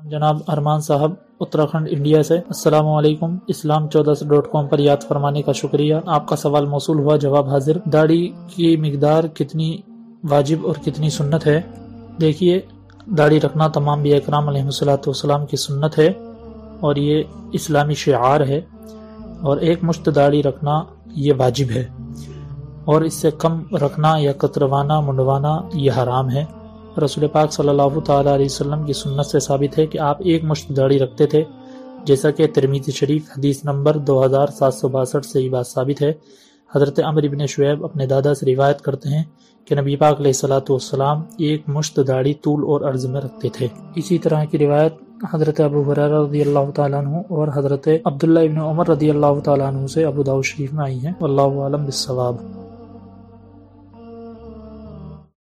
जनाब अरमान साहब उत्तराखंड इंडिया से। अस्सलाम वालेकुम। islam14.com पर याद फरमाने का शुक्रिया। आपका सवाल मौसूल हुआ, जवाब हाजिर। दाढ़ी की मिकदार कितनी वाजिब और कितनी सुन्नत है? देखिए, दाढ़ी रखना तमाम अंबिया इकराम अलैहिस्सलाम की सुन्नत है और ये इस्लामी शिआर है, और एक मुश्त दाढ़ी रखना ये वाजिब है, और इससे कम रखना या कतरवाना मुंडवाना ये हराम है। रसूल पाक सल्लल्लाहु तआला अलैहि वसल्लम की सुन्नत से साबित है कि आप एक मुश्त दाढ़ी रखते थे, जैसा कि तिरमिज़ी शरीफ हदीस नंबर 2762 से ये बात साबित है। हज़रत अमर इब्न शुएब अपने दादा से रिवायत करते हैं कि नबी पाक अलैहिस्सलातु वस्सलाम एक मुश्त दाढ़ी तूल और अर्ज में रखते थे। इसी तरह की रिवायत हज़रत अबू हुरैरा रज़ियल्लाहु तआला अन्हु और हज़रत अब्दुल्लाह इब्न उमर रज़ियल्लाहु तआला अन्हु से अबू दाऊद शरीफ में आई है। वल्लाहु आलम बिस्सवाब।